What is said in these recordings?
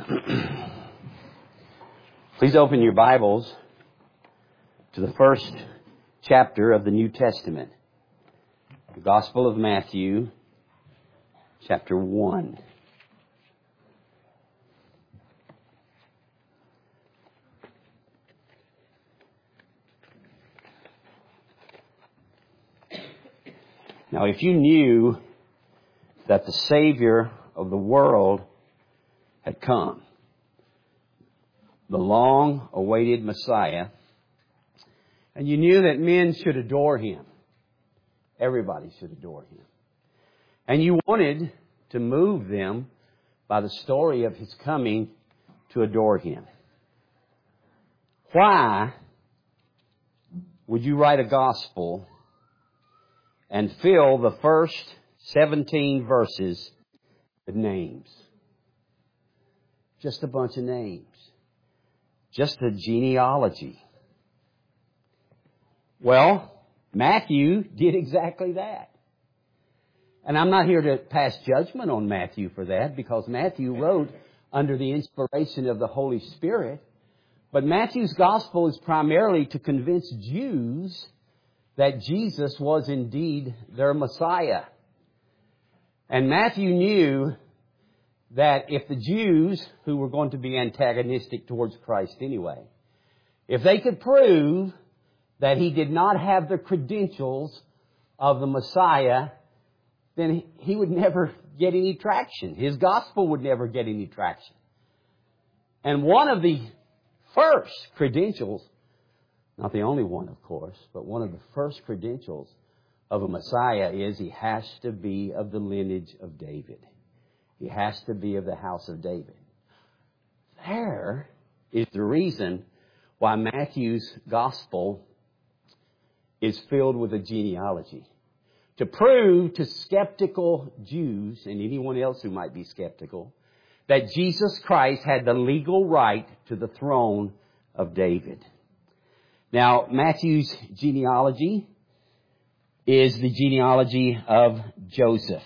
Please open your Bibles to the first chapter of the New Testament. The Gospel of Matthew, chapter 1. Now, if you knew that the Savior of the world had come, the long-awaited Messiah, and you knew that men should adore Him, everybody should adore Him, and you wanted to move them by the story of His coming to adore Him, why would you write a gospel and fill the first 17 verses with names? Just a bunch of names. Just a genealogy. Well, Matthew did exactly that. And I'm not here to pass judgment on Matthew for that, because Matthew wrote under the inspiration of the Holy Spirit. But Matthew's gospel is primarily to convince Jews that Jesus was indeed their Messiah. And Matthew knew that if the Jews, who were going to be antagonistic towards Christ anyway, if they could prove that He did not have the credentials of the Messiah, then He would never get any traction. His gospel would never get any traction. And one of the first credentials, not the only one, of course, but one of the first credentials of a Messiah is He has to be of the lineage of David. He has to be of the house of David. There is the reason why Matthew's gospel is filled with a genealogy. To prove to skeptical Jews, and anyone else who might be skeptical, that Jesus Christ had the legal right to the throne of David. Now, Matthew's genealogy is the genealogy of Joseph.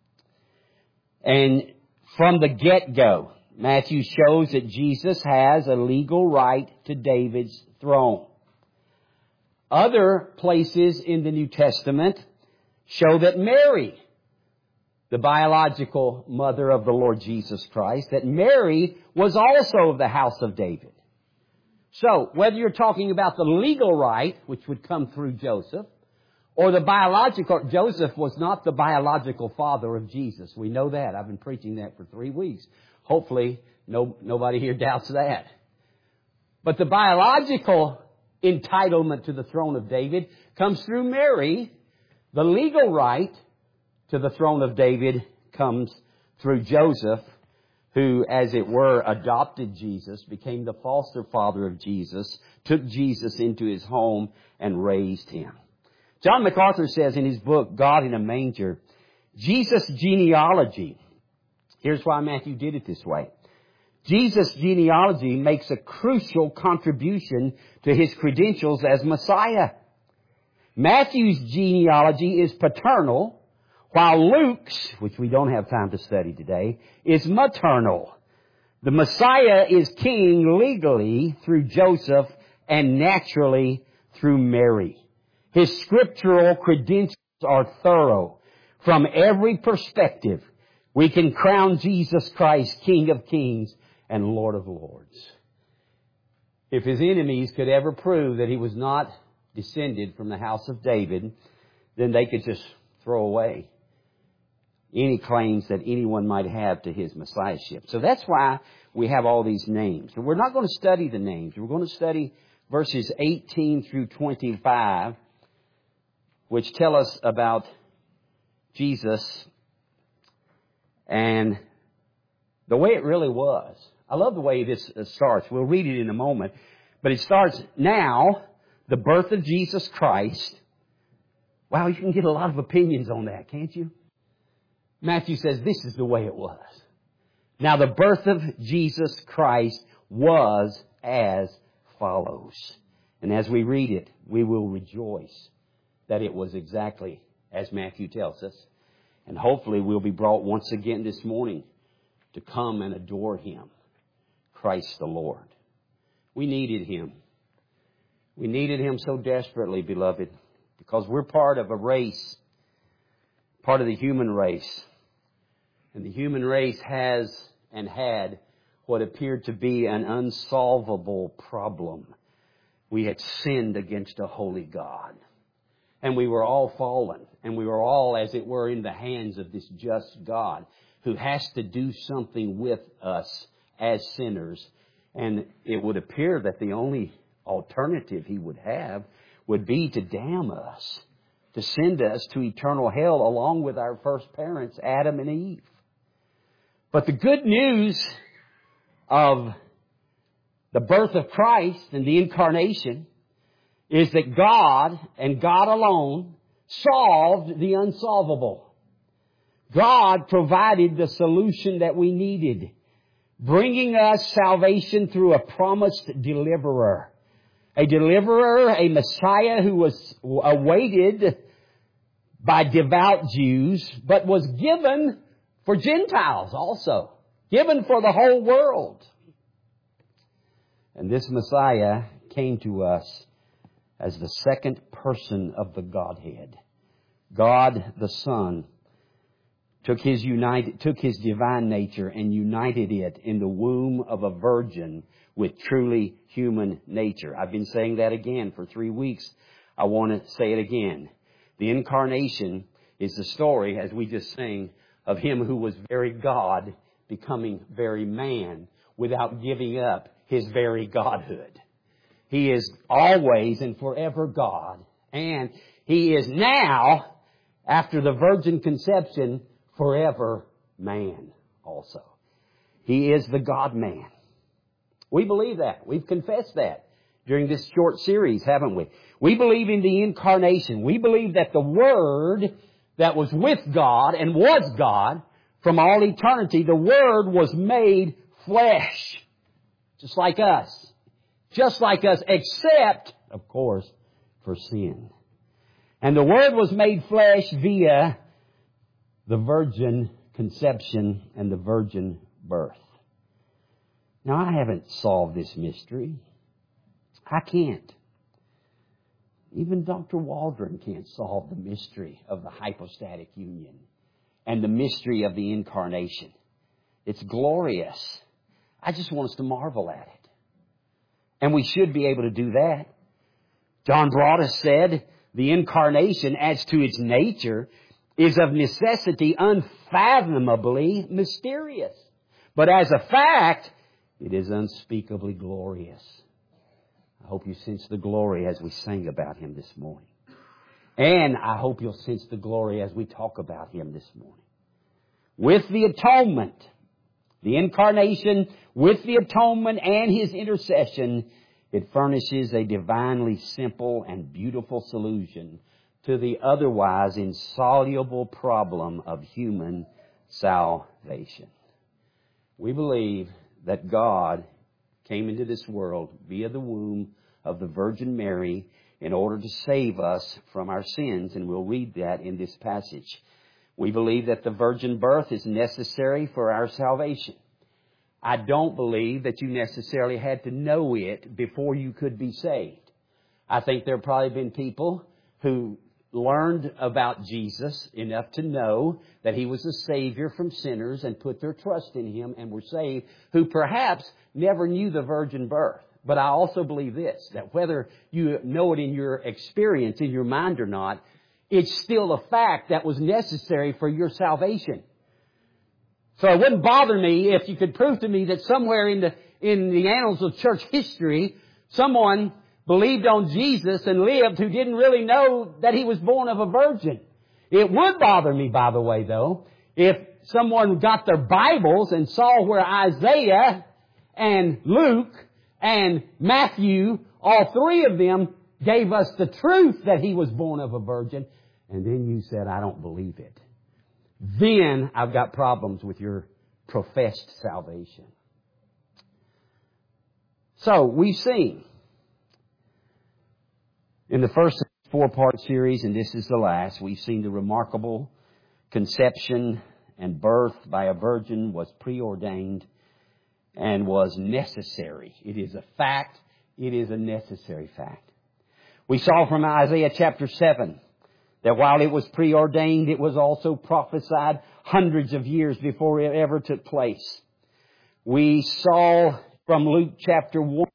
And from the get-go, Matthew shows that Jesus has a legal right to David's throne. Other places in the New Testament show that Mary, the biological mother of the Lord Jesus Christ, that Mary was also of the house of David. So, whether you're talking about the legal right, which would come through Joseph, or the biological, Joseph was not the biological father of Jesus. We know that. I've been preaching that for 3 weeks. Hopefully, nobody here doubts that. But the biological entitlement to the throne of David comes through Mary. The legal right to the throne of David comes through Joseph, who, as it were, adopted Jesus, became the foster father of Jesus, took Jesus into his home and raised Him. John MacArthur says in his book, God in a Manger, Jesus' genealogy, here's why Matthew did it this way. Jesus' genealogy makes a crucial contribution to His credentials as Messiah. Matthew's genealogy is paternal, while Luke's, which we don't have time to study today, is maternal. The Messiah is king legally through Joseph and naturally through Mary. His scriptural credentials are thorough. From every perspective, we can crown Jesus Christ King of Kings and Lord of Lords. If His enemies could ever prove that He was not descended from the house of David, then they could just throw away any claims that anyone might have to His messiahship. So that's why we have all these names. And we're not going to study the names. We're going to study verses 18 through 25, which tell us about Jesus and the way it really was. I love the way this starts. We'll read it in a moment. But it starts, now, the birth of Jesus Christ. Wow, you can get a lot of opinions on that, can't you? Matthew says this is the way it was. Now, the birth of Jesus Christ was as follows. And as we read it, we will rejoice that it was exactly as Matthew tells us. And hopefully we'll be brought once again this morning to come and adore Him Christ the Lord. We needed Him. We needed Him so desperately, beloved, because we're part of a race, part of the human race. And the human race has and had what appeared to be an unsolvable problem. We had sinned against a holy God. And we were all fallen. And we were all, as it were, in the hands of this just God who has to do something with us as sinners. And it would appear that the only alternative He would have would be to damn us, to send us to eternal hell along with our first parents, Adam and Eve. But the good news of the birth of Christ and the incarnation is that God and God alone solved the unsolvable. God provided the solution that we needed, bringing us salvation through a promised deliverer. A deliverer, a Messiah who was awaited by devout Jews, but was given for Gentiles also. Given for the whole world. And this Messiah came to us as the second person of the Godhead. God the Son took His divine nature and united it in the womb of a virgin with truly human nature. I've been saying that again for 3 weeks. I want to say it again. The incarnation is the story, as we just sang, of Him who was very God becoming very man without giving up His very Godhood. He is always and forever God. And He is now, after the virgin conception, forever man also. He is the God-man. We believe that. We've confessed that during this short series, haven't we? We believe in the incarnation. We believe that the Word that was with God and was God from all eternity, the Word was made flesh. Just like us. Just like us, except, of course, for sin. And the Word was made flesh via the virgin conception and the virgin birth. Now, I haven't solved this mystery. I can't. Even Dr. Waldron can't solve the mystery of the hypostatic union and the mystery of the incarnation. It's glorious. I just want us to marvel at it. And we should be able to do that. John Broadus said, the incarnation, as to its nature, is of necessity unfathomably mysterious. But as a fact, it is unspeakably glorious. I hope you sense the glory as we sang about Him this morning. And I hope you'll sense the glory as we talk about Him this morning. With the atonement, the incarnation, with the atonement and His intercession, it furnishes a divinely simple and beautiful solution to the otherwise insoluble problem of human salvation. We believe that God came into this world via the womb of the Virgin Mary in order to save us from our sins, and we'll read that in this passage. We believe that the virgin birth is necessary for our salvation. I don't believe that you necessarily had to know it before you could be saved. I think there have probably been people who learned about Jesus enough to know that He was a Savior from sinners and put their trust in Him and were saved, who perhaps never knew the virgin birth. But I also believe this, that whether you know it in your experience, in your mind or not, it's still a fact that was necessary for your salvation. So it wouldn't bother me if you could prove to me that somewhere in the annals of church history, someone believed on Jesus and lived who didn't really know that He was born of a virgin. It would bother me, by the way, though, if someone got their Bibles and saw where Isaiah and Luke and Matthew, all three of them, gave us the truth that He was born of a virgin, and then you said, I don't believe it. Then I've got problems with your professed salvation. So we've seen in the first 4-part series, and this is the last, we've seen the remarkable conception and birth by a virgin was preordained and was necessary. It is a fact. It is a necessary fact. We saw from Isaiah chapter 7 that while it was preordained, it was also prophesied hundreds of years before it ever took place. We saw from Luke chapter 1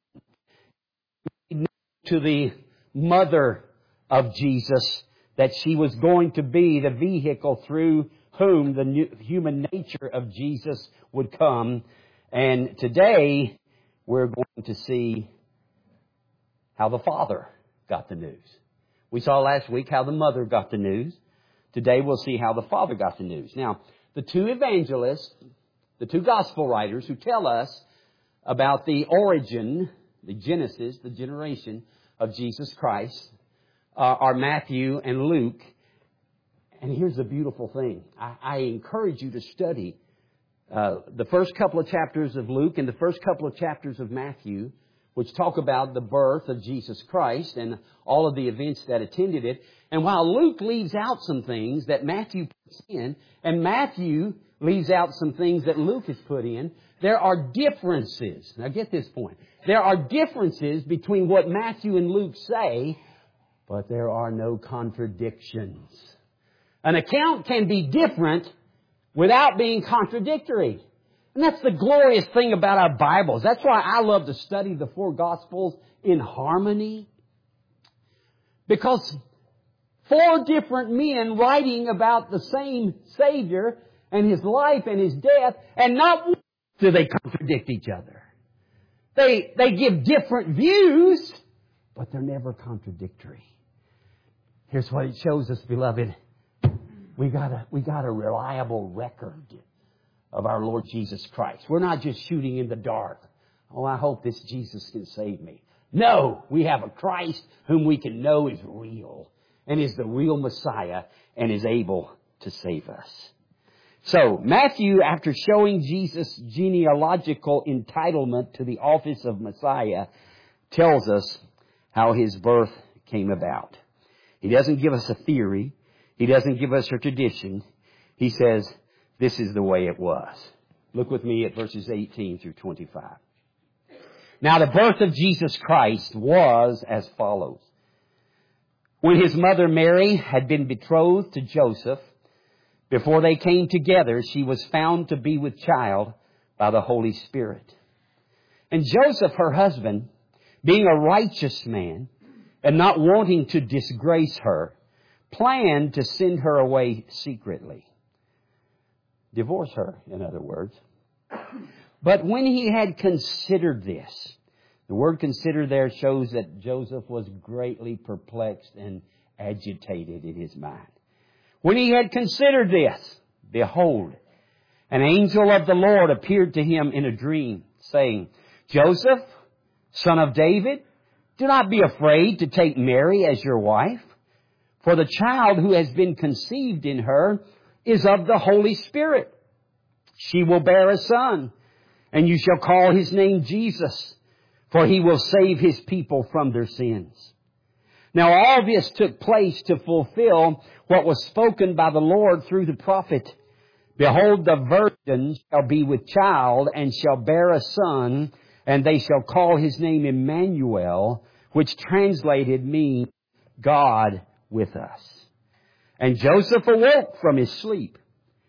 to the mother of Jesus that she was going to be the vehicle through whom the human nature of Jesus would come. And today we're going to see how the Father got the news. We saw last week how the mother got the news. Today we'll see how the Father got the news. Now, the two evangelists, the two gospel writers who tell us about the origin, the Genesis, the generation of Jesus Christ, are Matthew and Luke. And here's the beautiful thing. I encourage you to study the first couple of chapters of Luke and the first couple of chapters of Matthew, which talk about the birth of Jesus Christ and all of the events that attended it. And while Luke leaves out some things that Matthew puts in, and Matthew leaves out some things that Luke has put in, there are differences. Now get this point. There are differences between what Matthew and Luke say, but there are no contradictions. An account can be different without being contradictory. And that's the glorious thing about our Bibles. That's why I love to study the four Gospels in harmony. Because four different men writing about the same Savior and His life and His death, and not once do they contradict each other. They give different views, but they're never contradictory. Here's what it shows us, beloved. We got a reliable record of our Lord Jesus Christ. We're not just shooting in the dark. Oh, I hope this Jesus can save me. No, we have a Christ whom we can know is real and is the real Messiah and is able to save us. So, Matthew, after showing Jesus' genealogical entitlement to the office of Messiah, tells us how His birth came about. He doesn't give us a theory. He doesn't give us a tradition. He says, this is the way it was. Look with me at verses 18 through 25. Now, the birth of Jesus Christ was as follows. When His mother Mary had been betrothed to Joseph, before they came together, she was found to be with child by the Holy Spirit. And Joseph, her husband, being a righteous man and not wanting to disgrace her, planned to send her away secretly. Divorce her, in other words. But when he had considered this, the word consider there shows that Joseph was greatly perplexed and agitated in his mind. When he had considered this, behold, an angel of the Lord appeared to him in a dream, saying, Joseph, son of David, do not be afraid to take Mary as your wife, for the child who has been conceived in her is of the Holy Spirit. She will bear a son, and you shall call his name Jesus, for he will save his people from their sins. Now all this took place to fulfill what was spoken by the Lord through the prophet. Behold, the virgin shall be with child, and shall bear a son, and they shall call his name Emmanuel, which translated means God with us. And Joseph awoke from his sleep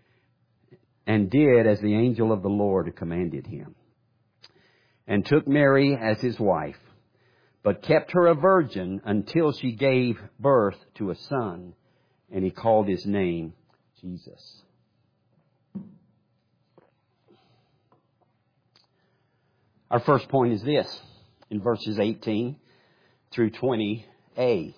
and did as the angel of the Lord commanded him, and took Mary as his wife, but kept her a virgin until she gave birth to a son, and he called his name Jesus. Our first point is this, in verses 18 through 20a.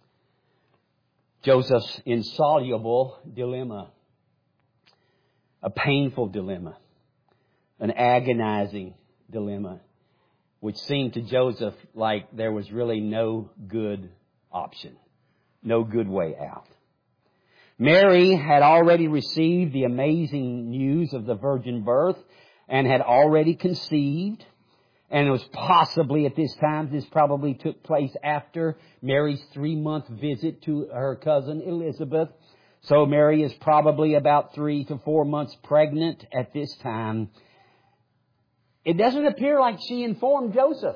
Joseph's insoluble dilemma. A painful dilemma. An agonizing dilemma, which seemed to Joseph like there was really no good option. No good way out. Mary had already received the amazing news of the virgin birth and had already conceived. And it was possibly at this time, this probably took place after Mary's 3-month visit to her cousin Elizabeth. So Mary is probably about 3 to 4 months pregnant at this time. it doesn't appear like she informed Joseph.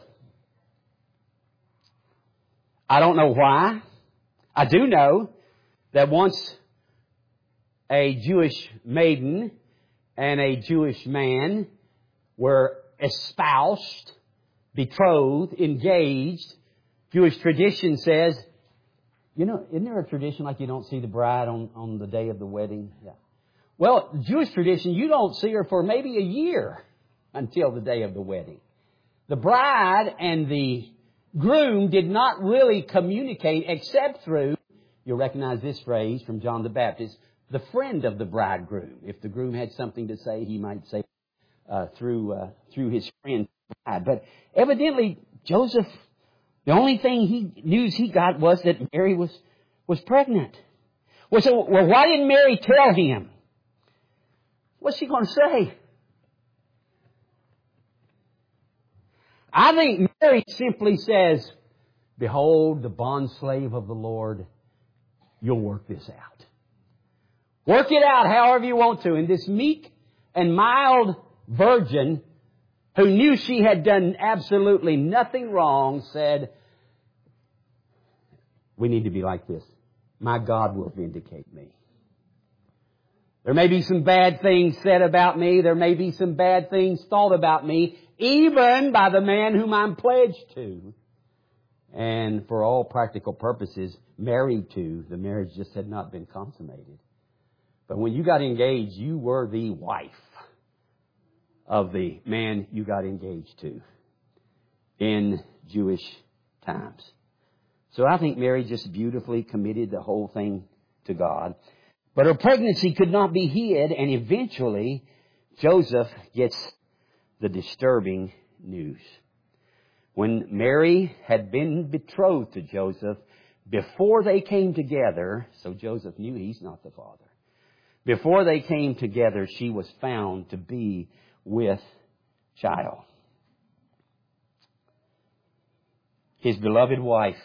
I don't know why. I do know that once a Jewish maiden and a Jewish man were espoused, betrothed, engaged, Jewish tradition says, isn't there a tradition like you don't see the bride on the day of the wedding? Yeah. Well, Jewish tradition, you don't see her for maybe a year until the day of the wedding. The bride and the groom did not really communicate except through, you'll recognize this phrase from John the Baptist, the friend of the bridegroom. If the groom had something to say, he might say through his friend. But evidently, Joseph, the only news he got was that Mary was pregnant. Well, why didn't Mary tell him? What's she going to say? I think Mary simply says, "Behold, the bondslave of the Lord, you'll work this out. Work it out however you want to." And this meek and mild virgin, who knew she had done absolutely nothing wrong, said, "We need to be like this. My God will vindicate me. There may be some bad things said about me. There may be some bad things thought about me, even by the man whom I'm pledged to." And for all practical purposes, married to. The marriage just had not been consummated. But when you got engaged, you were the wife of the man you got engaged to in Jewish times. So I think Mary just beautifully committed the whole thing to God. But her pregnancy could not be hid, and eventually Joseph gets the disturbing news. When Mary had been betrothed to Joseph, before they came together, so Joseph knew he's not the father. Before they came together, she was found to be with child. His beloved wife,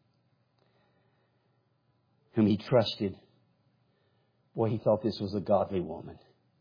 whom he trusted, boy, he thought this was a godly woman.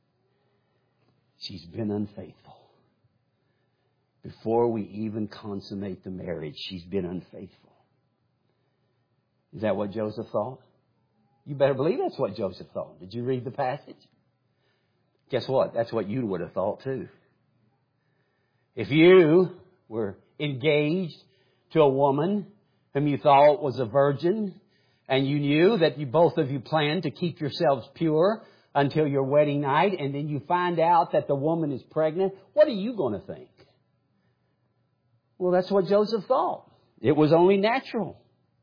She's been unfaithful. Before we even consummate the marriage, she's been unfaithful. Is that what Joseph thought? You better believe that's what Joseph thought. Did you read the passage? Guess what? That's what you would have thought too. If you were engaged to a woman whom you thought was a virgin, and you knew that both of you planned to keep yourselves pure until your wedding night, and then you find out that the woman is pregnant, what are you going to think? Well, that's what Joseph thought. It was only natural.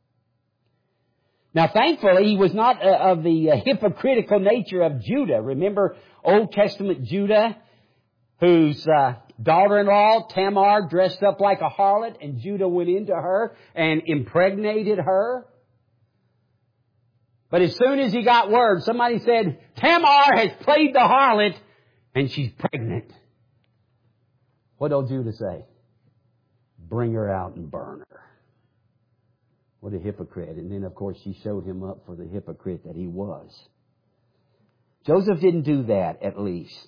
Now, thankfully, he was not of the hypocritical nature of Judah. Remember Old Testament Judah, whose daughter-in-law, Tamar, dressed up like a harlot, and Judah went into her and impregnated her? But as soon as he got word, somebody said, "Tamar has played the harlot and she's pregnant." What did Judah say? "Bring her out and burn her." What a hypocrite. And then, of course, she showed him up for the hypocrite that he was. Joseph didn't do that, at least.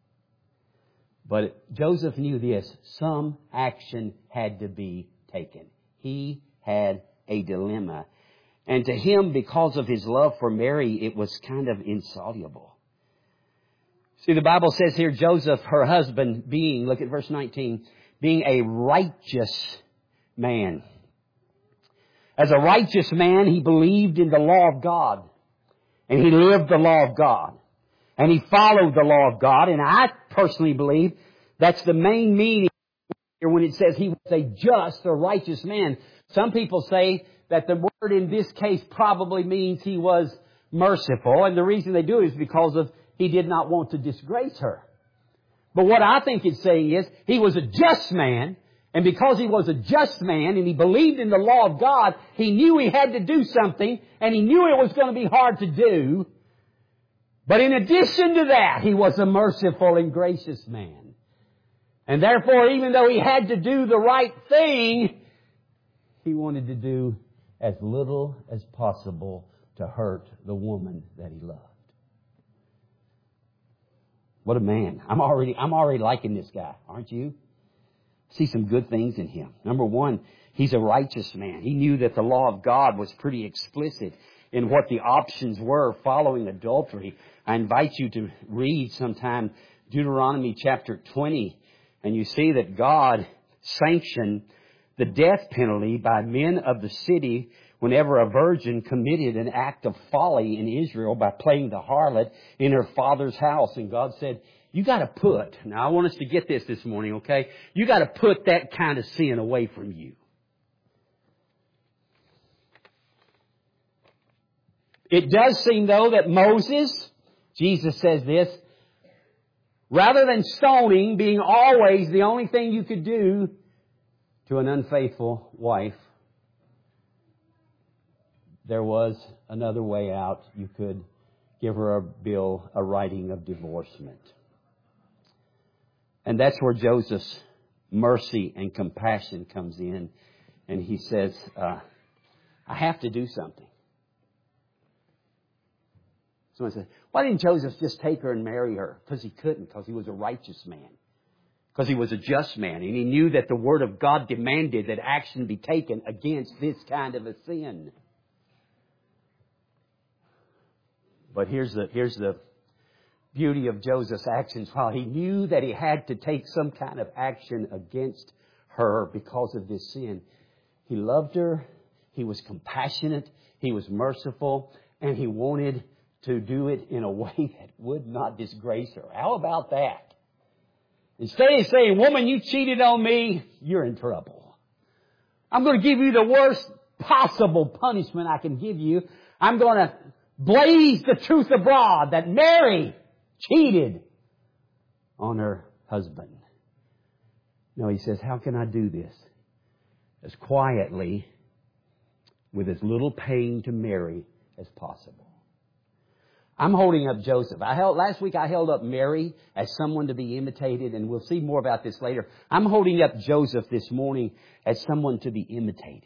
But Joseph knew this. Some action had to be taken. He had a dilemma. And to him, because of his love for Mary, it was kind of insoluble. See, the Bible says here, Joseph, her husband, look at verse 19, being a righteous man. As a righteous man, he believed in the law of God. And he lived the law of God. And he followed the law of God. And I personally believe that's the main meaning here when it says he was a just or righteous man. Some people say that the word in this case probably means he was merciful. And the reason they do it is because of he did not want to disgrace her. But what I think it's saying is he was a just man. And because he was a just man and he believed in the law of God, he knew he had to do something and he knew it was going to be hard to do. But in addition to that, he was a merciful and gracious man. And therefore, even though he had to do the right thing, he wanted to do as little as possible to hurt the woman that he loved. What a man. I'm already liking this guy, aren't you? see some good things in him. Number one, he's a righteous man. He knew that the law of God was pretty explicit in what the options were following adultery. I invite you to read sometime Deuteronomy chapter 20, and you see that God sanctioned the death penalty by men of the city whenever a virgin committed an act of folly in Israel by playing the harlot in her father's house. And God said, you got to put, now I want us to get this morning, okay? You got to put that kind of sin away from you. It does seem, though, that Moses, Jesus says this, rather than stoning being always the only thing you could do to an unfaithful wife, there was another way out. You could give her a bill, a writing of divorcement. And that's where Joseph's mercy and compassion comes in. And he says, I have to do something. Someone said, why didn't Joseph just take her and marry her? Because he couldn't, because he was a righteous man. Because he was a just man. And he knew that the Word of God demanded that action be taken against this kind of a sin. But here's the beauty of Joseph's actions. While he knew that he had to take some kind of action against her because of this sin, he loved her, he was compassionate, he was merciful, and he wanted to do it in a way that would not disgrace her. How about that? Instead of saying, woman, you cheated on me, you're in trouble. I'm going to give you the worst possible punishment I can give you. I'm going to blaze the truth abroad that Mary cheated on her husband. No, he says, how can I do this? As quietly, with as little pain to Mary as possible. I'm holding up Joseph. Last week I held up Mary as someone to be imitated, and we'll see more about this later. I'm holding up Joseph this morning as someone to be imitated.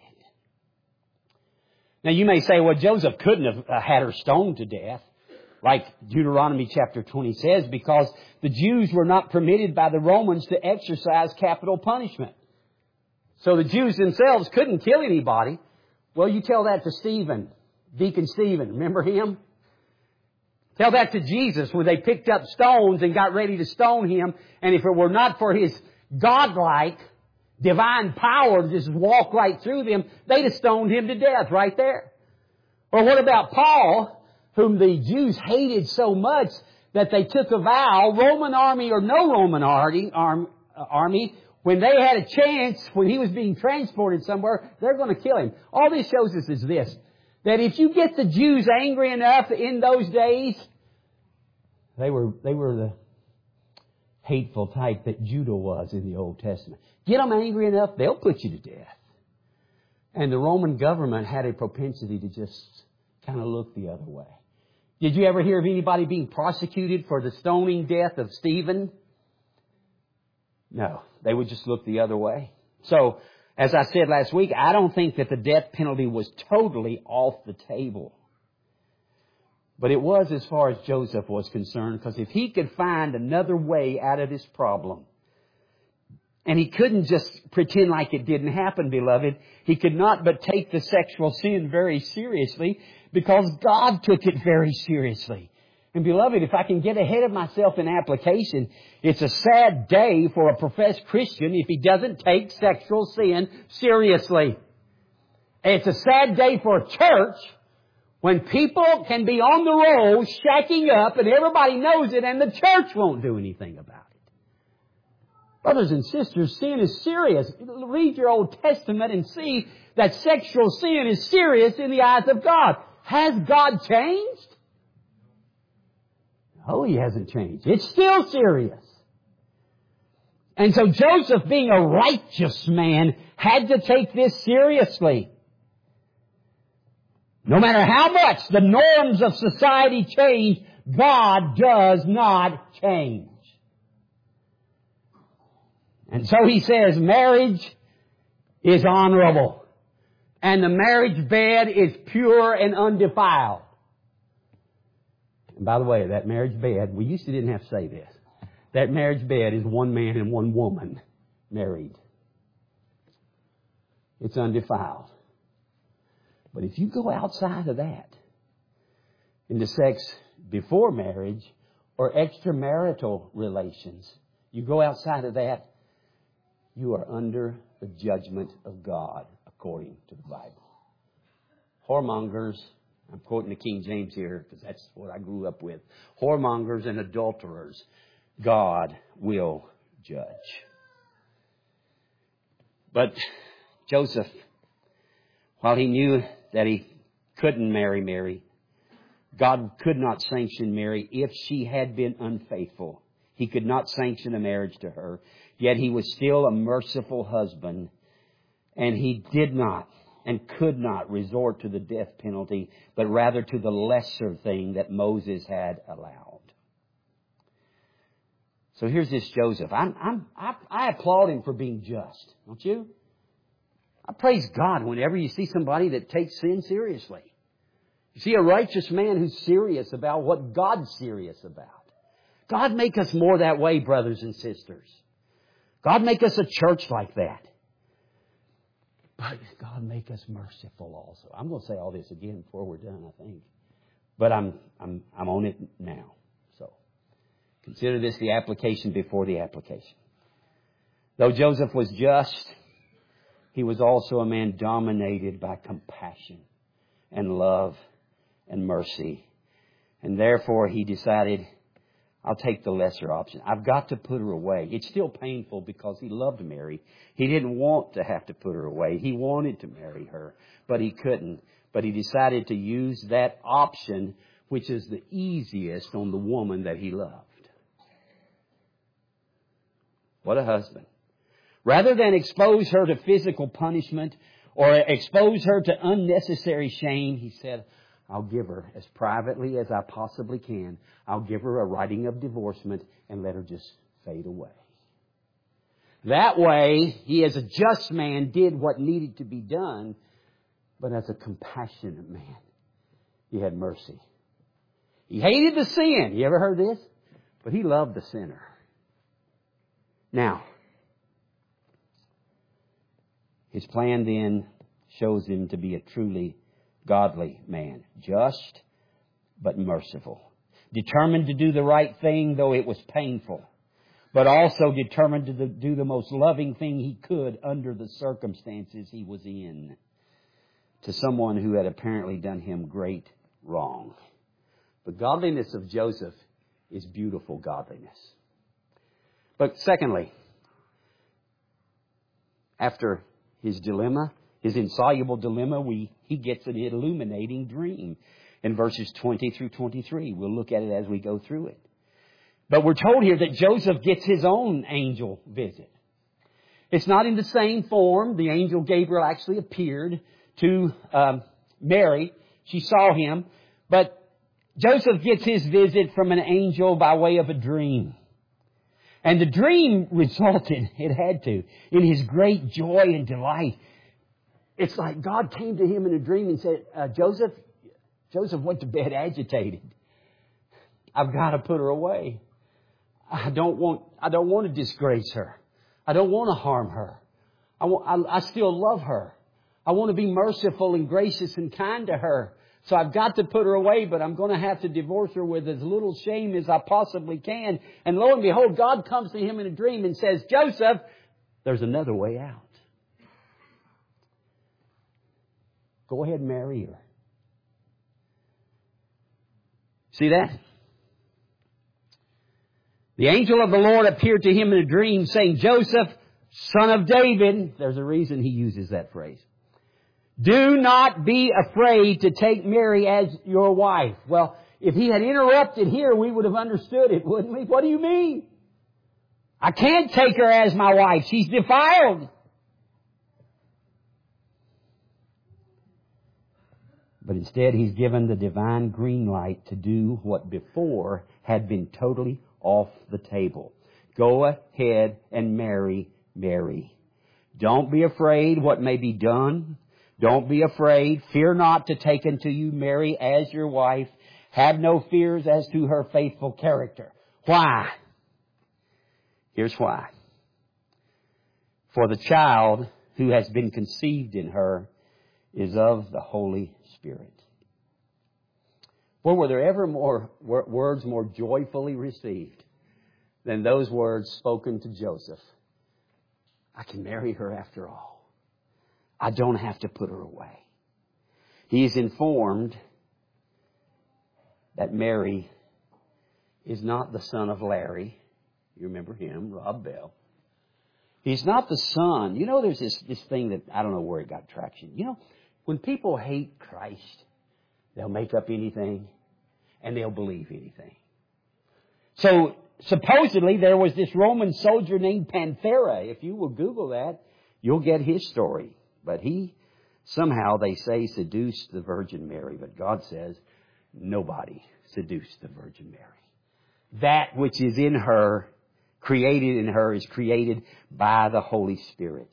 Now you may say, well, Joseph couldn't have had her stoned to death, like Deuteronomy chapter 20 says, because the Jews were not permitted by the Romans to exercise capital punishment. So the Jews themselves couldn't kill anybody. Well, you tell that to Stephen, Deacon Stephen. Remember him? Tell that to Jesus, where they picked up stones and got ready to stone him. And if it were not for his godlike divine power to just walk right through them, they'd have stoned him to death right there. Or what about Paul, whom the Jews hated so much that they took a vow, Roman army or no Roman army, when they had a chance, when he was being transported somewhere, they're going to kill him. All this shows us is this, that if you get the Jews angry enough in those days, they were the hateful type that Judah was in the Old Testament. Get them angry enough, they'll put you to death. And the Roman government had a propensity to just kind of look the other way. Did you ever hear of anybody being prosecuted for the stoning death of Stephen? No, they would just look the other way. So, as I said last week, I don't think that the death penalty was totally off the table. But it was as far as Joseph was concerned, because if he could find another way out of this problem, and he couldn't just pretend like it didn't happen, beloved, he could not but take the sexual sin very seriously, because God took it very seriously. And beloved, if I can get ahead of myself in application, it's a sad day for a professed Christian if he doesn't take sexual sin seriously. It's a sad day for a church when people can be on the road shacking up and everybody knows it and the church won't do anything about it. Brothers and sisters, sin is serious. Read your Old Testament and see that sexual sin is serious in the eyes of God. Has God changed? No, He hasn't changed. It's still serious. And so Joseph, being a righteous man, had to take this seriously. No matter how much the norms of society change, God does not change. And so he says marriage is honorable. And the marriage bed is pure and undefiled. And by the way, that marriage bed, didn't have to say this. That marriage bed is one man and one woman married. It's undefiled. But if you go outside of that, into sex before marriage or extramarital relations, you go outside of that, you are under the judgment of God, according to the Bible. Whoremongers, I'm quoting the King James here because that's what I grew up with. Whoremongers and adulterers, God will judge. But Joseph, while he knew that he couldn't marry Mary, God could not sanction Mary if she had been unfaithful. He could not sanction a marriage to her. Yet he was still a merciful husband. And he did not and could not resort to the death penalty, but rather to the lesser thing that Moses had allowed. So here's this Joseph. I applaud him for being just. Don't you? I praise God whenever you see somebody that takes sin seriously. You see a righteous man who's serious about what God's serious about. God make us more that way, brothers and sisters. God make us a church like that. But God make us merciful also. I'm going to say all this again before we're done, I think. But I'm on it now. So consider this the application before the application. Though Joseph was just, he was also a man dominated by compassion and love and mercy. And therefore he decided, I'll take the lesser option. I've got to put her away. It's still painful because he loved Mary. He didn't want to have to put her away. He wanted to marry her, but he couldn't. But he decided to use that option, which is the easiest on the woman that he loved. What a husband. Rather than expose her to physical punishment or expose her to unnecessary shame, he said, I'll give her as privately as I possibly can. I'll give her a writing of divorcement and let her just fade away. That way, he as a just man did what needed to be done, but as a compassionate man, he had mercy. He hated the sin. You ever heard this? But he loved the sinner. Now, his plan then shows him to be a truly godly man, just but merciful, determined to do the right thing though it was painful, but also determined to do the most loving thing he could under the circumstances he was in to someone who had apparently done him great wrong. The godliness of Joseph is beautiful godliness. But secondly, after his dilemma, his insoluble dilemma, he gets an illuminating dream in verses 20 through 23. We'll look at it as we go through it. But we're told here that Joseph gets his own angel visit. It's not in the same form. The angel Gabriel actually appeared to Mary. She saw him. But Joseph gets his visit from an angel by way of a dream. And the dream resulted, it had to, in his great joy and delight. It's like God came to him in a dream and said, Joseph went to bed agitated. I've got to put her away. I don't want to disgrace her. I don't want to harm her. I still love her. I want to be merciful and gracious and kind to her. So I've got to put her away, but I'm going to have to divorce her with as little shame as I possibly can. And lo and behold, God comes to him in a dream and says, Joseph, there's another way out. Go ahead and marry her. See that? The angel of the Lord appeared to him in a dream saying, Joseph, son of David. There's a reason he uses that phrase. Do not be afraid to take Mary as your wife. Well, if he had interrupted here, we would have understood it, wouldn't we? What do you mean? I can't take her as my wife. She's defiled. But instead, he's given the divine green light to do what before had been totally off the table. Go ahead and marry Mary. Don't be afraid what may be done. Don't be afraid. Fear not to take unto you Mary as your wife. Have no fears as to her faithful character. Why? Here's why. For the child who has been conceived in her is of the Holy Spirit. For were there ever more words more joyfully received than those words spoken to Joseph? I can marry her after all. I don't have to put her away. He is informed that Mary is not the son of Larry. You remember him, Rob Bell. He's not the son. You know, there's this thing that I don't know where it got traction. You know, when people hate Christ, they'll make up anything and they'll believe anything. So supposedly there was this Roman soldier named Panthera. If you will Google that, you'll get his story. But he somehow, they say, seduced the Virgin Mary. But God says, nobody seduced the Virgin Mary. That which is in her, created in her, is created by the Holy Spirit.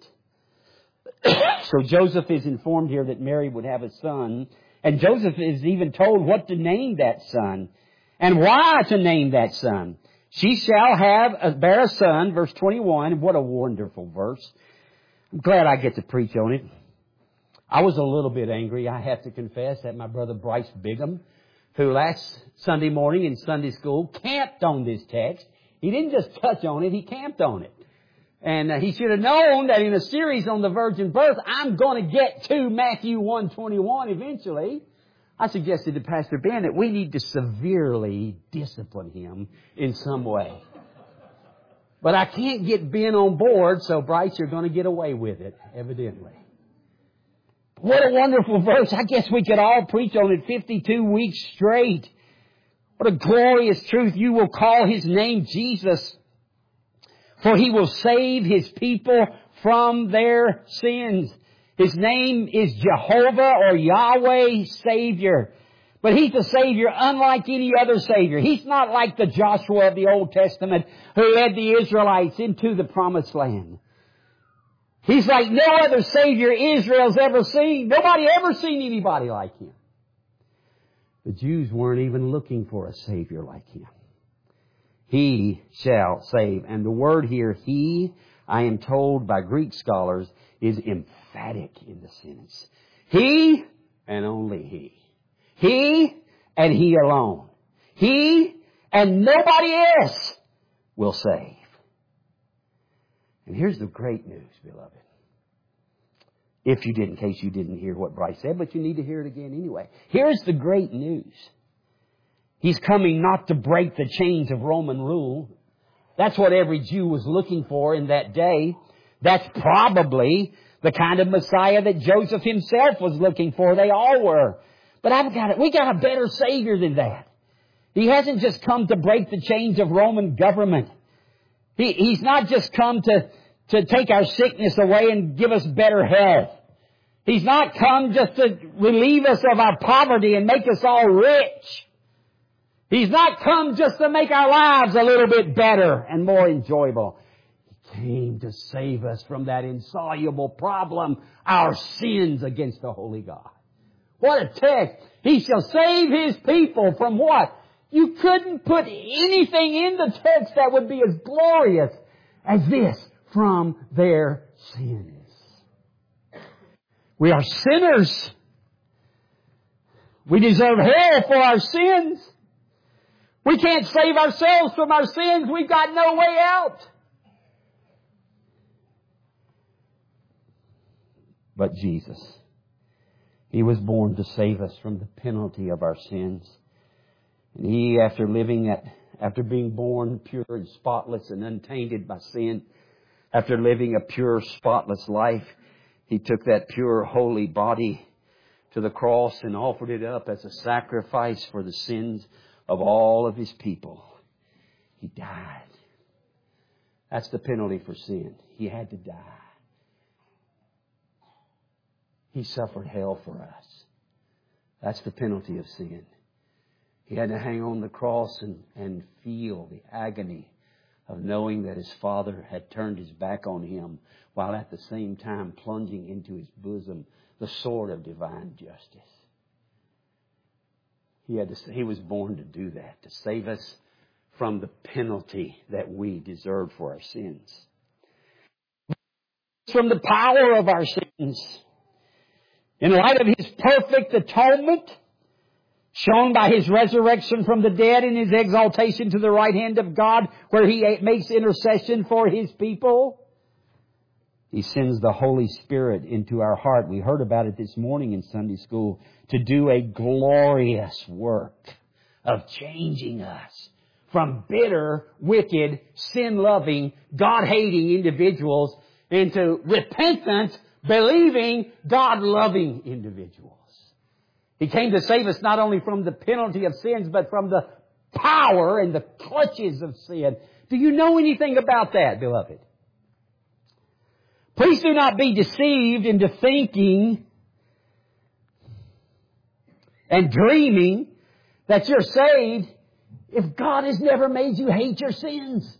So Joseph is informed here that Mary would have a son. And Joseph is even told what to name that son. And why to name that son. She shall bear a son, verse 21. What a wonderful verse. I'm glad I get to preach on it. I was a little bit angry, I have to confess, at my brother Bryce Bigham, who last Sunday morning in Sunday school camped on this text. He didn't just touch on it, he camped on it. And he should have known that in a series on the virgin birth, I'm going to get to Matthew 1:21 eventually. I suggested to Pastor Ben that we need to severely discipline him in some way. But I can't get Ben on board, so Bryce, you're going to get away with it, evidently. What a wonderful verse. I guess we could all preach on it 52 weeks straight. What a glorious truth. You will call His name Jesus, for He will save His people from their sins. His name is Jehovah or Yahweh Savior. But He's a Savior unlike any other Savior. He's not like the Joshua of the Old Testament who led the Israelites into the Promised Land. He's like no other Savior Israel's ever seen. Nobody ever seen anybody like Him. The Jews weren't even looking for a Savior like Him. He shall save. And the word here, He, I am told by Greek scholars, is emphatic in the sentence. He and only He. He and He alone. He and nobody else will save. And here's the great news, beloved. In case you didn't hear what Bryce said, but you need to hear it again anyway. Here's the great news. He's coming not to break the chains of Roman rule. That's what every Jew was looking for in that day. That's probably the kind of Messiah that Joseph himself was looking for. They all were. But we got a better Savior than that. He hasn't just come to break the chains of Roman government. He's not just come to take our sickness away and give us better health. He's not come just to relieve us of our poverty and make us all rich. He's not come just to make our lives a little bit better and more enjoyable. He came to save us from that insoluble problem, our sins against the holy God. What a text. He shall save His people from what? You couldn't put anything in the text that would be as glorious as this, from their sins. We are sinners. We deserve hell for our sins. We can't save ourselves from our sins. We've got no way out. But Jesus, He was born to save us from the penalty of our sins. And He, after being born pure and spotless and untainted by sin, after living a pure, spotless life, He took that pure, holy body to the cross and offered it up as a sacrifice for the sins of all of His people. He died. That's the penalty for sin. He had to die. He suffered hell for us. That's the penalty of sin. He had to hang on the cross and feel the agony of knowing that His Father had turned His back on Him, while at the same time plunging into His bosom the sword of divine justice. He was born to do that, to save us from the penalty that we deserved for our sins. from the power of our sins. In light of His perfect atonement, shown by His resurrection from the dead and His exaltation to the right hand of God, where He makes intercession for His people, He sends the Holy Spirit into our heart. We heard about it this morning in Sunday school, to do a glorious work of changing us from bitter, wicked, sin-loving, God-hating individuals into repentant, believing, God-loving individuals. He came to save us not only from the penalty of sins, but from the power and the clutches of sin. Do you know anything about that, beloved? Please do not be deceived into thinking and dreaming that you're saved if God has never made you hate your sins.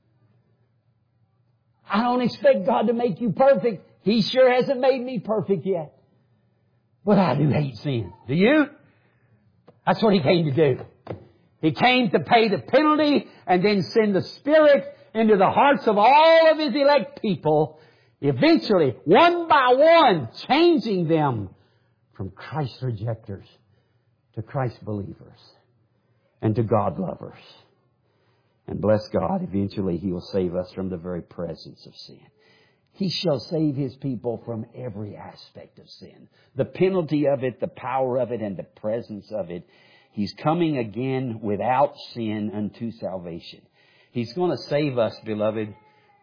I don't expect God to make you perfect. He sure hasn't made me perfect yet. But I do hate sin. Do you? That's what He came to do. He came to pay the penalty and then send the Spirit into the hearts of all of His elect people, eventually, one by one, changing them from Christ rejectors to Christ believers and to God lovers. And bless God, eventually He will save us from the very presence of sin. He shall save His people from every aspect of sin. The penalty of it, the power of it, and the presence of it. He's coming again without sin unto salvation. He's going to save us, beloved.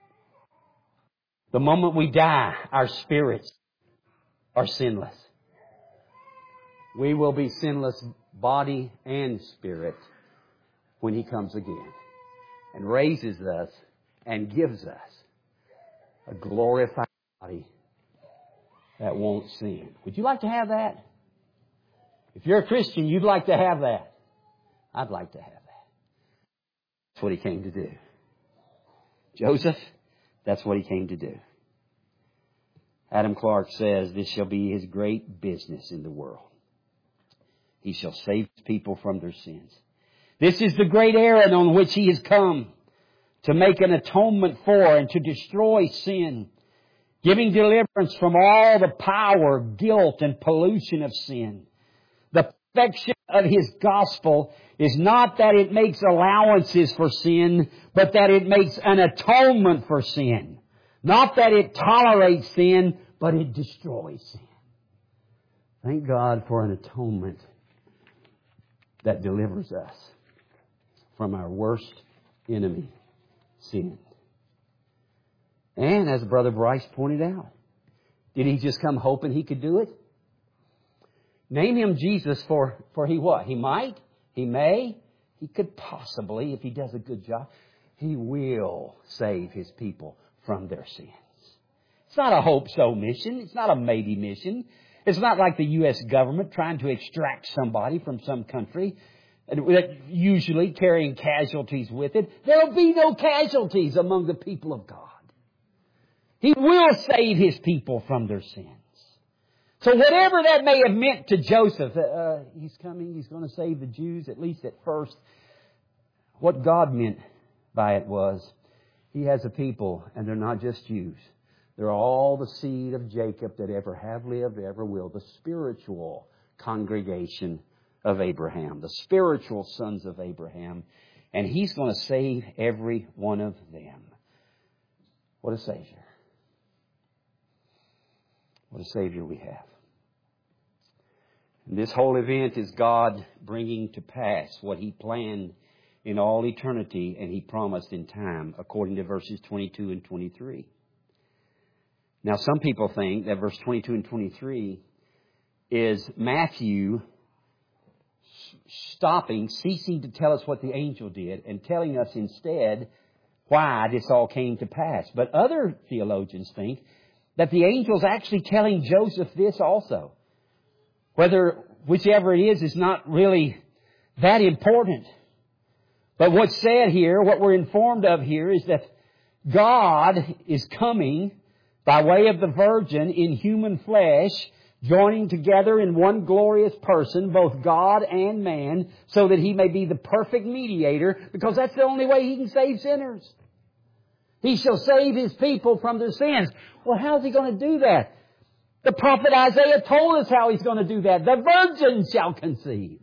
The moment we die, our spirits are sinless. We will be sinless body and spirit when He comes again and raises us and gives us a glorified body that won't sin. Would you like to have that? If you're a Christian, you'd like to have that. I'd like to have that. That's what He came to do. Joseph, that's what he came to do. Adam Clark says, this shall be his great business in the world. He shall save his people from their sins. This is the great errand on which he has come, to make an atonement for and to destroy sin, giving deliverance from all the power, guilt, and pollution of sin. The perfection of his gospel is not that it makes allowances for sin, but that it makes an atonement for sin. Not that it tolerates sin, but it destroys sin. Thank God for an atonement that delivers us from our worst enemy, sin. And as Brother Bryce pointed out, did he just come hoping he could do it? Name him Jesus for he what? He might, he may, he could possibly, if he does a good job, he will save his people from their sins. It's not a hope-so mission. It's not a maybe mission. It's not like the U.S. government trying to extract somebody from some country, usually carrying casualties with it. There will be no casualties among the people of God. He will save His people from their sins. So whatever that may have meant to Joseph, he's coming, he's going to save the Jews, at least at first. What God meant by it was, He has a people, and they're not just Jews. They're all the seed of Jacob that ever have lived, ever will. The spiritual congregation of Abraham. The spiritual sons of Abraham. And He's going to save every one of them. What a Savior. What a Savior we have. And this whole event is God bringing to pass what He planned in all eternity and He promised in time, according to verses 22 and 23. Now, some people think that verse 22 and 23 is Matthew ceasing to tell us what the angel did and telling us instead why this all came to pass. But other theologians think that the angel's actually telling Joseph this also. Whichever it is not really that important. But what's said here, what we're informed of here, is that God is coming by way of the Virgin in human flesh, joining together in one glorious person, both God and man, so that He may be the perfect mediator, because that's the only way He can save sinners. He shall save His people from their sins. Well, how's He going to do that? The prophet Isaiah told us how He's going to do that. The virgin shall conceive.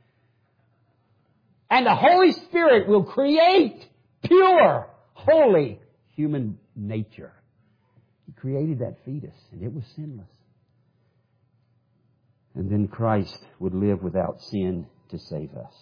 And the Holy Spirit will create pure, holy human nature. He created that fetus, and it was sinless. And then Christ would live without sin to save us.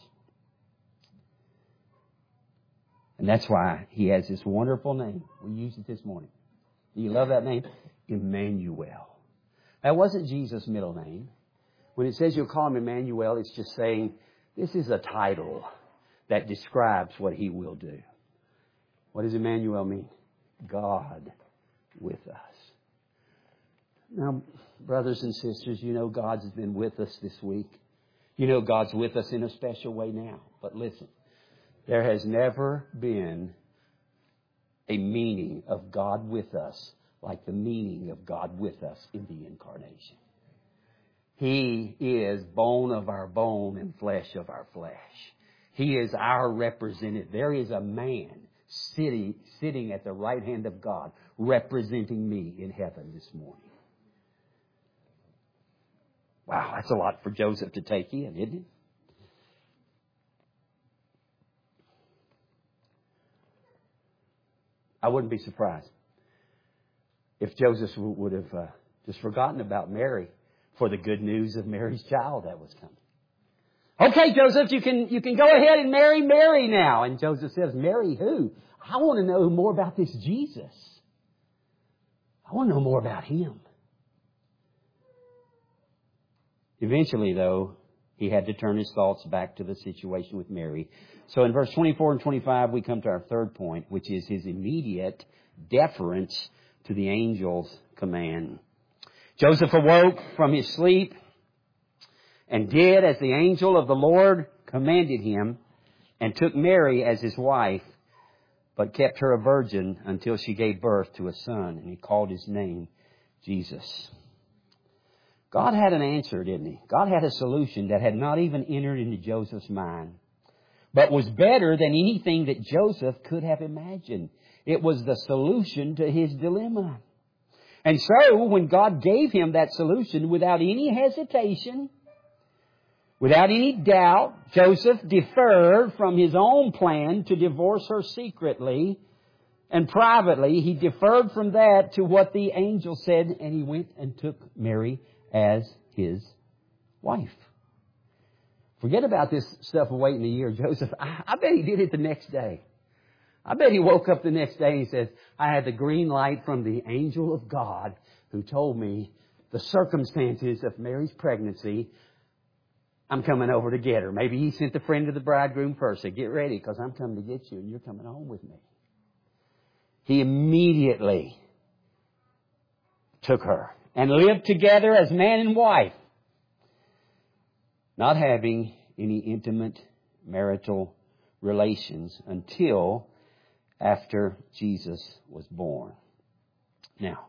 And that's why He has this wonderful name. We used it this morning. Do you love that name? Emmanuel. That wasn't Jesus' middle name. When it says you'll call Him Emmanuel, it's just saying this is a title that describes what He will do. What does Emmanuel mean? God with us. Now, brothers and sisters, you know God's been with us this week. You know God's with us in a special way now. But listen, there has never been a meaning of God with us like the meaning of God with us in the Incarnation. He is bone of our bone and flesh of our flesh. He is our representative. There is a man sitting at the right hand of God representing me in heaven this morning. Wow, that's a lot for Joseph to take in, isn't it? I wouldn't be surprised if Joseph would have just forgotten about Mary for the good news of Mary's child that was coming. Okay, Joseph, you can go ahead and marry Mary now. And Joseph says, Mary who? I want to know more about this Jesus. I want to know more about Him. Eventually, though, he had to turn his thoughts back to the situation with Mary. So in verse 24 and 25, we come to our third point, which is his immediate deference to the angel's command. Joseph awoke from his sleep and did as the angel of the Lord commanded him, and took Mary as his wife, but kept her a virgin until she gave birth to a son, and he called his name Jesus. God had an answer, didn't He? God had a solution that had not even entered into Joseph's mind, but was better than anything that Joseph could have imagined. It was the solution to his dilemma. And so, when God gave him that solution without any hesitation, without any doubt, Joseph deferred from his own plan to divorce her secretly and privately. He deferred from that to what the angel said, and he went and took Mary as his wife. Forget about this stuff of waiting a year. Joseph, I bet he did it the next day. I bet he woke up the next day and he says, I had the green light from the angel of God who told me the circumstances of Mary's pregnancy. I'm coming over to get her. Maybe he sent the friend of the bridegroom first. Said, get ready because I'm coming to get you and you're coming home with me. He immediately took her and lived together as man and wife, not having any intimate marital relations until after Jesus was born. Now,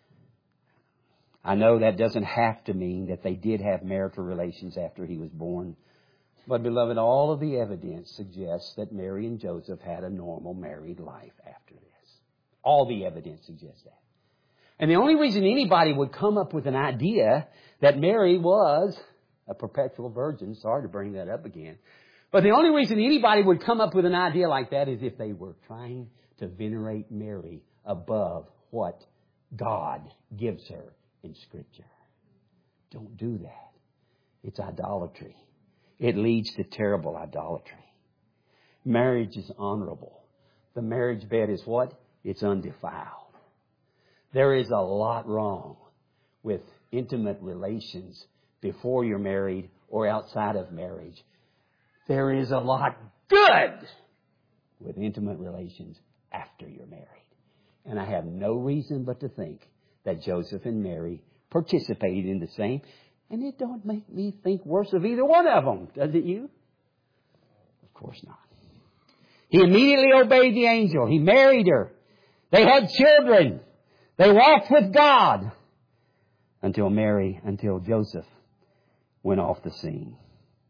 I know that doesn't have to mean that they did have marital relations after he was born. But, beloved, all of the evidence suggests that Mary and Joseph had a normal married life after this. All the evidence suggests that. And the only reason anybody would come up with an idea that Mary was a perpetual virgin, sorry to bring that up again, but the only reason anybody would come up with an idea like that is if they were trying to venerate Mary above what God gives her in Scripture. Don't do that. It's idolatry. It leads to terrible idolatry. Marriage is honorable. The marriage bed is what? It's undefiled. There is a lot wrong with intimate relations before you're married or outside of marriage. There is a lot good with intimate relations after you're married. And I have no reason but to think that Joseph and Mary participated in the same. And it don't make me think worse of either one of them, does it you? Of course not. He immediately obeyed the angel. He married her. They had children. They walked with God until Joseph went off the scene.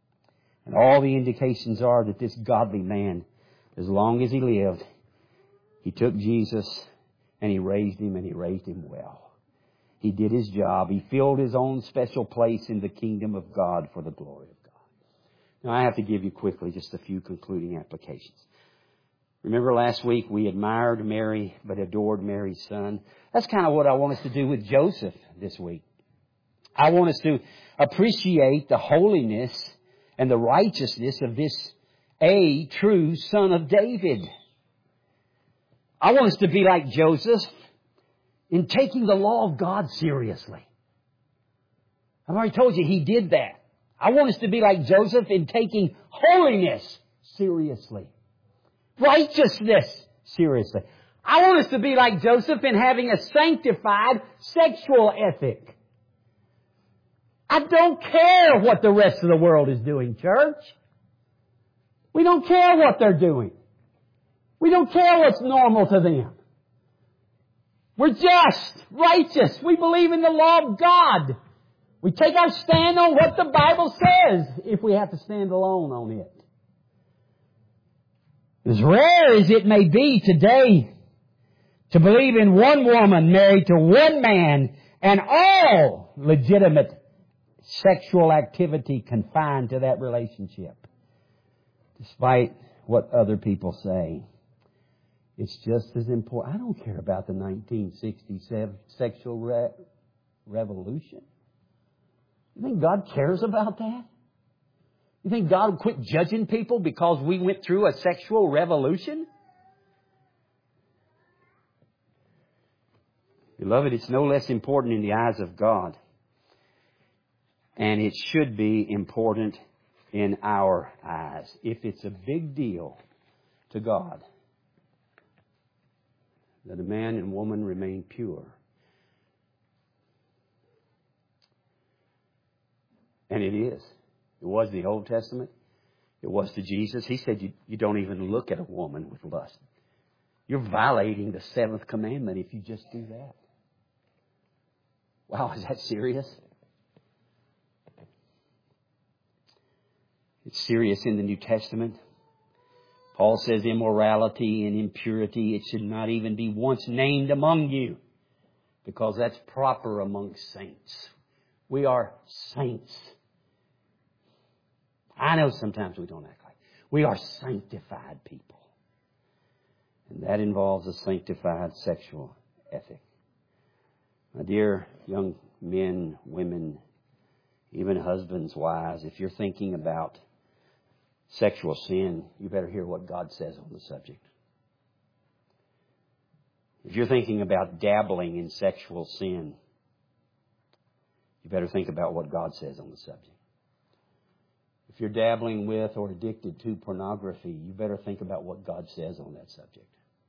And all the indications are that this godly man, as long as he lived, He took Jesus and He raised Him, and He raised Him well. He did His job. He filled His own special place in the kingdom of God for the glory of God. Now I have to give you quickly just a few concluding applications. Remember last week we admired Mary but adored Mary's son? That's kind of what I want us to do with Joseph this week. I want us to appreciate the holiness and the righteousness of this true son of David. I want us to be like Joseph in taking the law of God seriously. I've already told you he did that. I want us to be like Joseph in taking holiness seriously. Righteousness seriously. I want us to be like Joseph in having a sanctified sexual ethic. I don't care what the rest of the world is doing, church. We don't care what they're doing. We don't care what's normal to them. We're just, righteous. We believe in the law of God. We take our stand on what the Bible says if we have to stand alone on it. As rare as it may be today to believe in one woman married to one man and all legitimate sexual activity confined to that relationship, despite what other people say, it's just as important. I don't care about the 1967 sexual revolution. You think God cares about that? You think God will quit judging people because we went through a sexual revolution? Beloved, it's no less important in the eyes of God. And it should be important in our eyes. If it's a big deal to God that a man and woman remain pure. And it is. It was in the Old Testament. It was to Jesus. He said you don't even look at a woman with lust. You're violating the seventh commandment if you just do that. Wow, is that serious? It's serious in the New Testament. Paul says immorality and impurity, it should not even be once named among you, because that's proper among saints. We are saints. I know sometimes we don't act like it. We are sanctified people. And that involves a sanctified sexual ethic. My dear young men, women, even husbands, wives, if you're thinking about sexual sin, you better hear what God says on the subject. If you're thinking about dabbling in sexual sin, you better think about what God says on the subject. If you're dabbling with or addicted to pornography, you better think about what God says on that subject.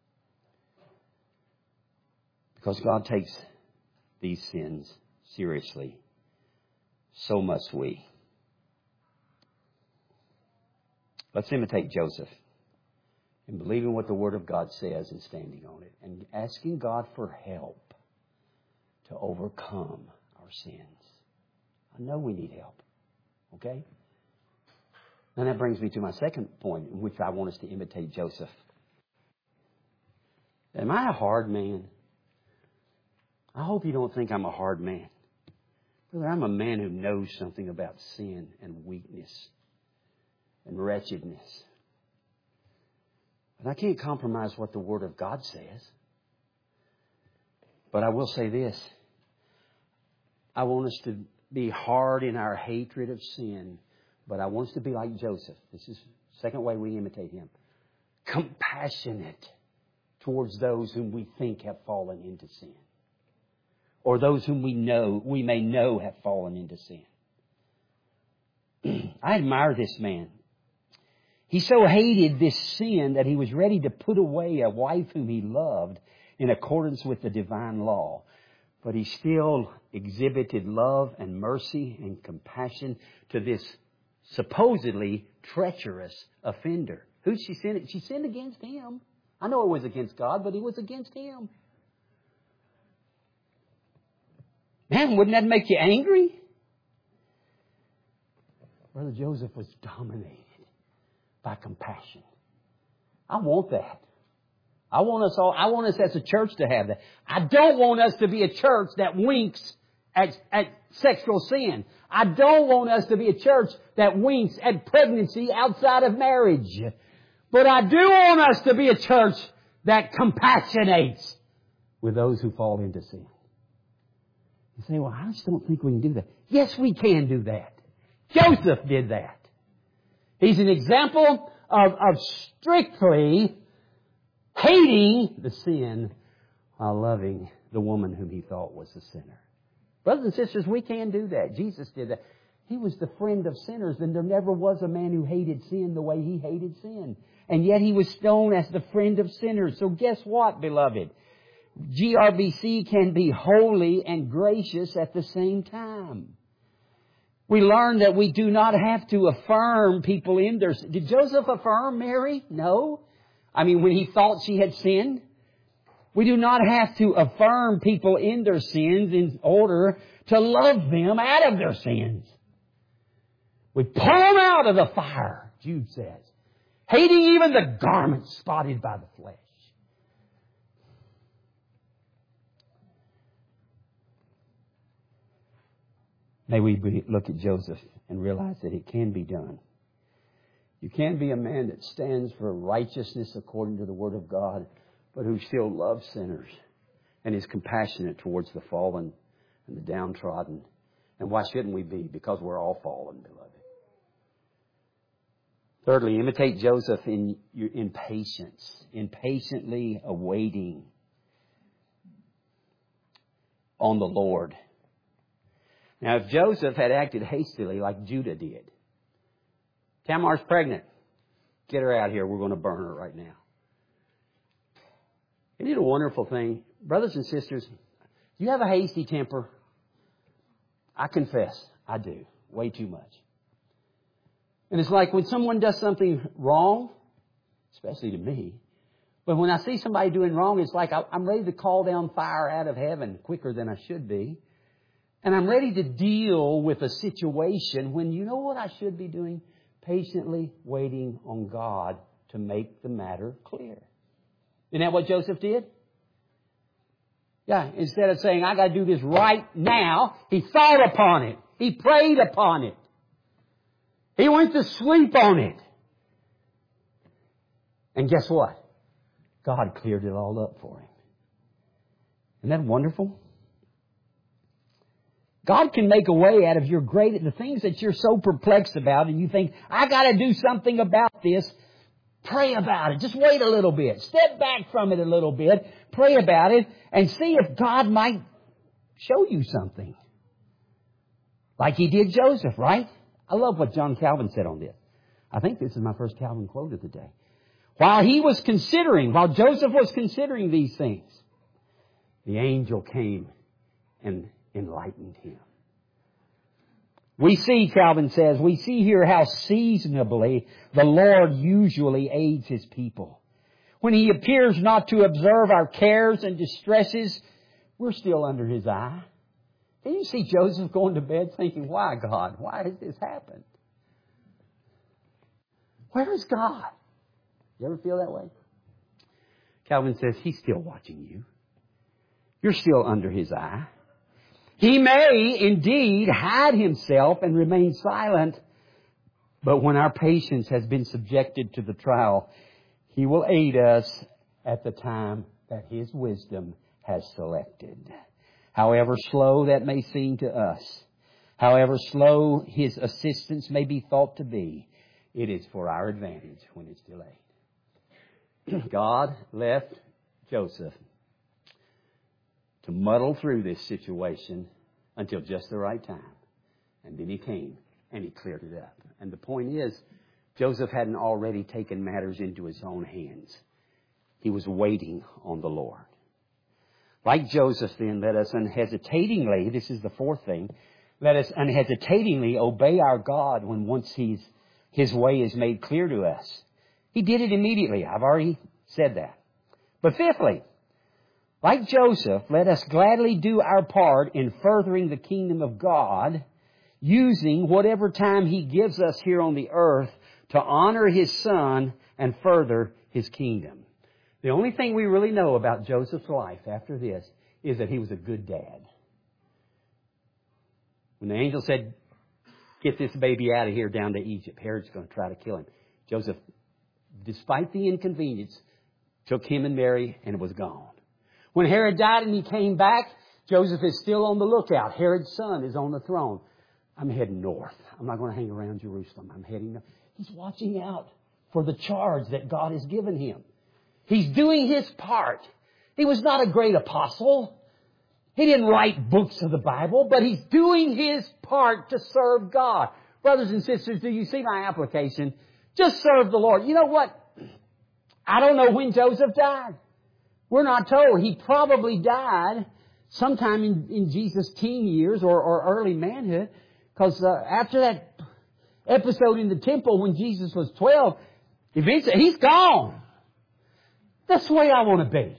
Because God takes these sins seriously, so must we. Let's imitate Joseph in believing what the Word of God says and standing on it and asking God for help to overcome our sins. I know we need help. Okay? And that brings me to my second point in which I want us to imitate Joseph. Am I a hard man? I hope you don't think I'm a hard man. Brother, I'm a man who knows something about sin and weakness and wretchedness. But I can't compromise what the Word of God says. But I will say this. I want us to be hard in our hatred of sin, but I want us to be like Joseph. This is the second way we imitate him. Compassionate towards those whom we think have fallen into sin, or those whom we may know have fallen into sin. I admire this man. He so hated this sin that he was ready to put away a wife whom he loved in accordance with the divine law. But he still exhibited love and mercy and compassion to this supposedly treacherous offender. Who she sinned? She sinned against him. I know it was against God, but it was against him. Man, wouldn't that make you angry? Brother Joseph was dominated by compassion. I want that. I want us as a church to have that. I don't want us to be a church that winks at sexual sin. I don't want us to be a church that winks at pregnancy outside of marriage. But I do want us to be a church that compassionates with those who fall into sin. You say, well, I just don't think we can do that. Yes, we can do that. Joseph did that. He's an example of strictly hating the sin while loving the woman whom he thought was the sinner. Brothers and sisters, we can do that. Jesus did that. He was the friend of sinners, and there never was a man who hated sin the way he hated sin. And yet he was known as the friend of sinners. So guess what, beloved? GRBC can be holy and gracious at the same time. We learn that we do not have to affirm people in their sin. Did Joseph affirm Mary? No. I mean, when he thought she had sinned. We do not have to affirm people in their sins in order to love them out of their sins. We pull them out of the fire, Jude says, hating even the garments spotted by the flesh. May we look at Joseph and realize that it can be done. You can be a man that stands for righteousness according to the Word of God, but who still loves sinners and is compassionate towards the fallen and the downtrodden. And why shouldn't we be? Because we're all fallen, beloved. Thirdly, imitate Joseph in patience, in patiently awaiting on the Lord. Now, if Joseph had acted hastily like Judah did, Tamar's pregnant. Get her out here. We're going to burn her right now. Isn't it a wonderful thing? Brothers and sisters, do you have a hasty temper? I confess, I do. Way too much. And it's like when someone does something wrong, especially to me, but when I see somebody doing wrong, it's like I'm ready to call down fire out of heaven quicker than I should be. And I'm ready to deal with a situation when you know what I should be doing? Patiently waiting on God to make the matter clear. Isn't that what Joseph did? Yeah, instead of saying, I got to do this right now, he thought upon it. He prayed upon it. He went to sleep on it. And guess what? God cleared it all up for him. Isn't that wonderful? God can make a way out of the things that you're so perplexed about, and you think, I got to do something about this. Pray about it. Just wait a little bit. Step back from it a little bit. Pray about it and see if God might show you something. Like he did Joseph, right? I love what John Calvin said on this. I think this is my first Calvin quote of the day. While Joseph was considering these things, the angel came and enlightened him. We see, Calvin says, we see here how seasonably the Lord usually aids His people. When He appears not to observe our cares and distresses, we're still under His eye. And you see Joseph going to bed thinking, why God? Why has this happened? Where is God? You ever feel that way? Calvin says He's still watching you. You're still under His eye. He may indeed hide Himself and remain silent, but when our patience has been subjected to the trial, He will aid us at the time that His wisdom has selected. However slow that may seem to us, however slow His assistance may be thought to be, it is for our advantage when it's delayed. God left Joseph to muddle through this situation until just the right time. And then He came and He cleared it up. And the point is, Joseph hadn't already taken matters into his own hands. He was waiting on the Lord. Like Joseph then, let us unhesitatingly, this is the fourth thing, let us unhesitatingly obey our God when once His way is made clear to us. He did it immediately. I've already said that. But fifthly, like Joseph, let us gladly do our part in furthering the kingdom of God, using whatever time He gives us here on the earth to honor His Son and further His kingdom. The only thing we really know about Joseph's life after this is that he was a good dad. When the angel said, get this baby out of here down to Egypt, Herod's going to try to kill him. Joseph, despite the inconvenience, took him and Mary and was gone. When Herod died and he came back, Joseph is still on the lookout. Herod's son is on the throne. I'm heading north. I'm not going to hang around Jerusalem. I'm heading north. He's watching out for the charge that God has given him. He's doing his part. He was not a great apostle. He didn't write books of the Bible, but he's doing his part to serve God. Brothers and sisters, do you see my application? Just serve the Lord. You know what? I don't know when Joseph died. We're not told. He probably died sometime in Jesus' teen years or early manhood. Because after that episode in the temple when Jesus was 12, eventually he's gone. That's the way I want to be.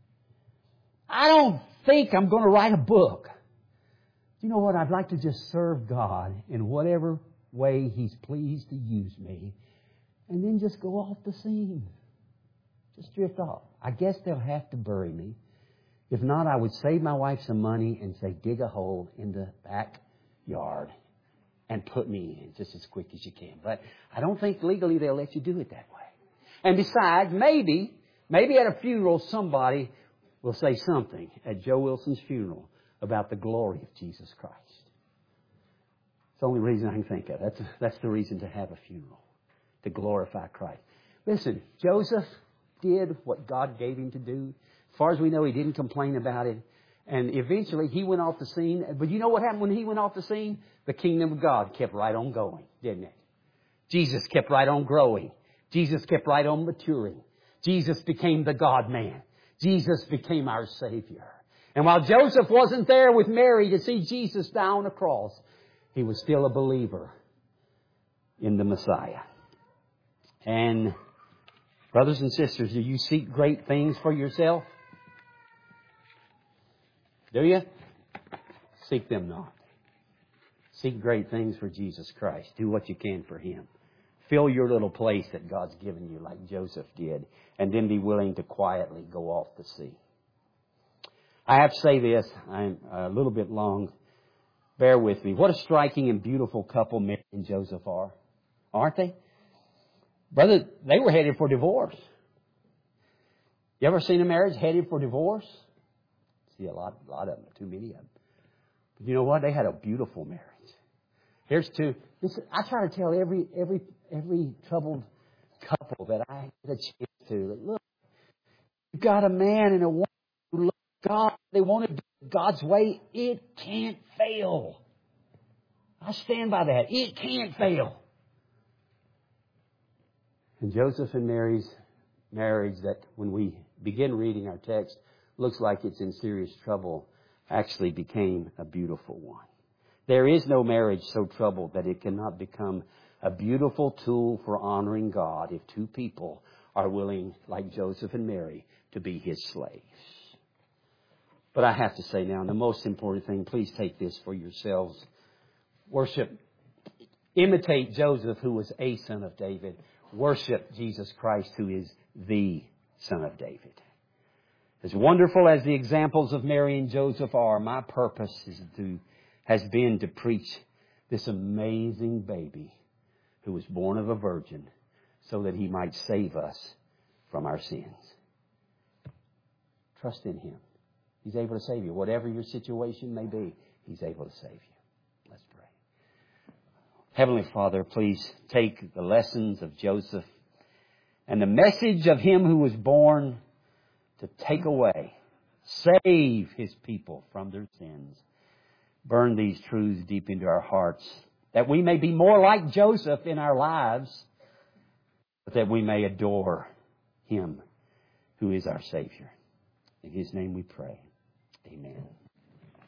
I don't think I'm going to write a book. You know what? I'd like to just serve God in whatever way He's pleased to use me. And then just go off the scene. Just drift off. I guess they'll have to bury me. If not, I would save my wife some money and say, dig a hole in the backyard and put me in just as quick as you can. But I don't think legally they'll let you do it that way. And besides, maybe at a funeral somebody will say something at Joe Wilson's funeral about the glory of Jesus Christ. It's the only reason I can think of. That's the reason to have a funeral, to glorify Christ. Listen, Joseph did what God gave him to do. As far as we know, he didn't complain about it. And eventually he went off the scene. But you know what happened when he went off the scene? The kingdom of God kept right on going, didn't it? Jesus kept right on growing. Jesus kept right on maturing. Jesus became the God-man. Jesus became our Savior. And while Joseph wasn't there with Mary to see Jesus die on the cross, he was still a believer in the Messiah. And brothers and sisters, do you seek great things for yourself? Do you? Seek them not. Seek great things for Jesus Christ. Do what you can for Him. Fill your little place that God's given you like Joseph did. And then be willing to quietly go off the sea. I have to say this. I'm a little bit long. Bear with me. What a striking and beautiful couple Mary and Joseph are. Aren't they? Brother, they were headed for divorce. You ever seen a marriage headed for divorce? See a lot of them. Too many of them. But you know what? They had a beautiful marriage. Here's two. Listen, I try to tell every troubled couple that I get a chance to. Look, you've got a man and a woman who love God. They want to do God's way. It can't fail. I stand by that. It can't fail. And Joseph and Mary's marriage, that when we begin reading our text, looks like it's in serious trouble, actually became a beautiful one. There is no marriage so troubled that it cannot become a beautiful tool for honoring God if two people are willing, like Joseph and Mary, to be His slaves. But I have to say now, and the most important thing, please take this for yourselves. Worship, imitate Joseph, who was a son of David. Worship Jesus Christ, who is the Son of David. As wonderful as the examples of Mary and Joseph are, my purpose has been to preach this amazing baby who was born of a virgin so that He might save us from our sins. Trust in Him. He's able to save you. Whatever your situation may be, He's able to save you. Let's pray. Heavenly Father, please take the lessons of Joseph and the message of Him who was born to take away, save His people from their sins. Burn these truths deep into our hearts, that we may be more like Joseph in our lives, but that we may adore Him who is our Savior. In His name we pray. Amen.